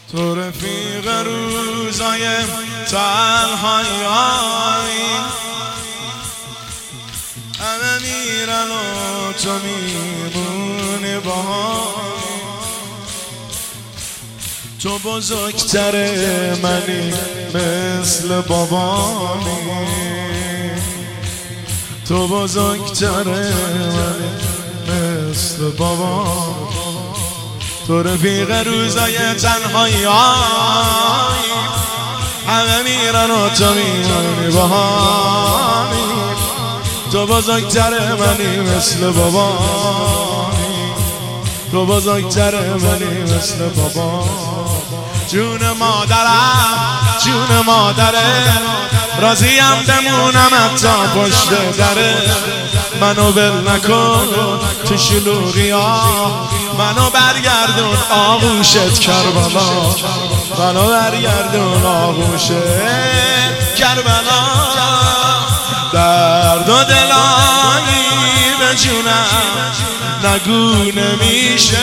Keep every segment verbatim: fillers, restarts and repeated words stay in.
تو رفیق روزای تنهایی، همه میرن و تو میمونی باهایی. تو بزرگتر منی مثل بابانی، تو بزرگتر منی مثل بابانی. تو رفیق روزای تنهایی، همه میرن و تو میمونی باهانی. تو بزرگتر منی مثل بابانی، تو بزرگتر منی مثل بابانی. جون مادرم جون مادرم، راضیم بمونم تا پشت دره. منو ول نکن تو شلوغیا، منو برگردون آغوشت کربلا، منو برگردون آغوشت کربلا. درد و دلایی به جونم نگو نمیشه،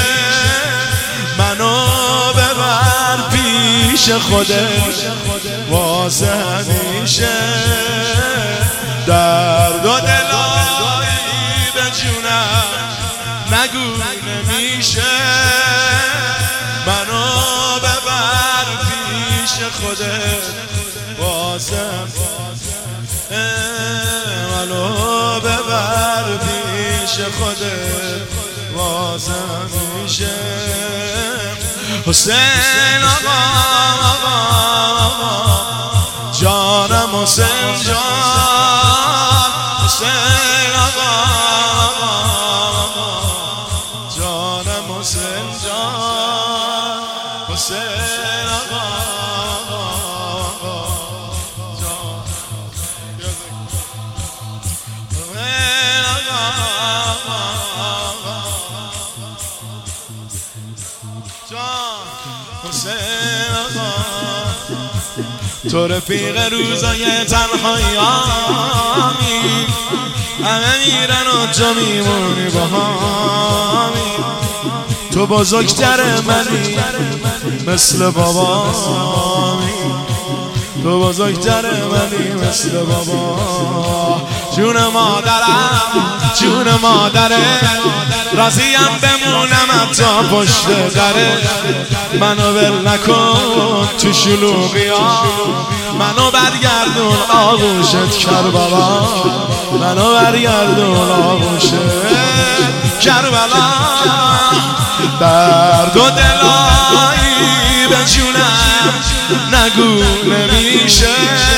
منو ببر پیش خودت واسه همیشه. درد و دلایی به جونم نگو نمیشه، منو ببر پیش خودت واسه، منو ببر پیش خودت واسه همیشه. حسین آقا جانم، حسین جان، حسین آقا جانم، حسین جان، حسین آقا تو رفیق روزای تنهایی، همه میرن و تو میمونی باهامی. تو بزرگتر منی مثل بابامی، تو بزرگتر منی مثل بابا. جون مادرم جون مادرم، راضیم بمونم تا پشت دره. منو ول نکن تو شلوغیا، منو برگردون آغوشت کربلا، منو برگردون آغوشت کربلا. درد و دلایی به جونم نگو نمیشه،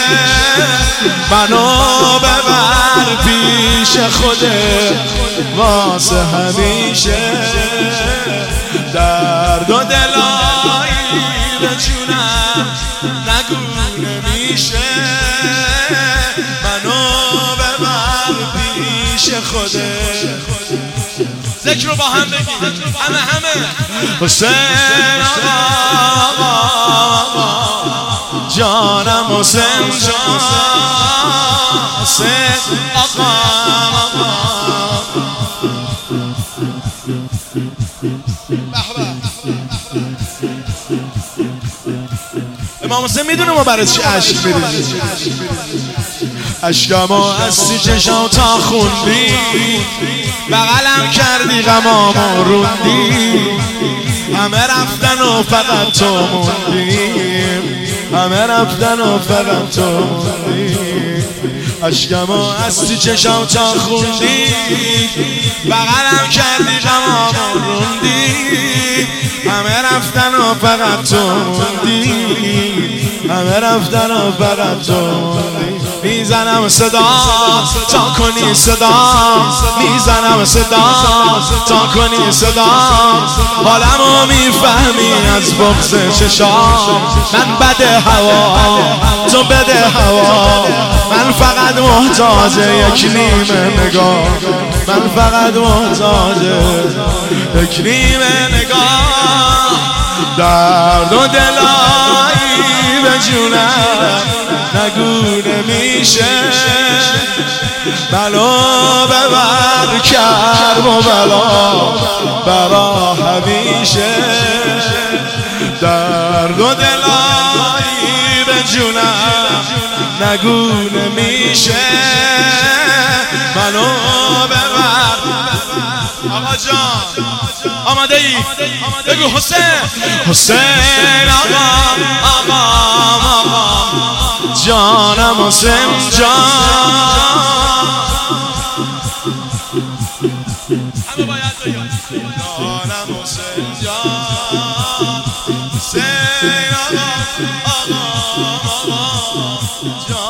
منو ببر پیش خودت واسه همیشه. درد و دلایی به جونم نگو نمیشه، منو ببر پیش خودت. ذکر رو با هم بگید همه همه. حسین آقا جانم، حسین جان، حسین آقا. امام حسین میدونه ما برای چی عشق میریزیم. عشقمو از سی چشام تا خوندی، بغلم کردی غمامو روندی. همه رفتن و فقط تو موندی، همه رفتن و فقط تو موندی. عشقمو از سی چشام تا خوندی، بغلم کردی غمامو روندی. همه رفتن و فقط تو موندی، همه رفتن و فقط تو موندی. میزنم صدا تا کنی صدا، میزنم صدا تا کنی صدا. حالمو میفهمی از بغض چشام، من بده هوا تو بده هوا. من فقط محتاج یک نیمه نگاه، من فقط محتاج یک نیمه نگاه. درد و دلایی به جونم نگو نمیشه، منو ببر کرب و بلا برا همیشه. درد و دلایی به جونم نگو نمیشه منو ببر. آقا جان آماده ای؟ بگو حسین حسین آقا آقا آقا جانم حسین جان همه باید بگم جانم حسین جان حسین آقا آقا آقا جان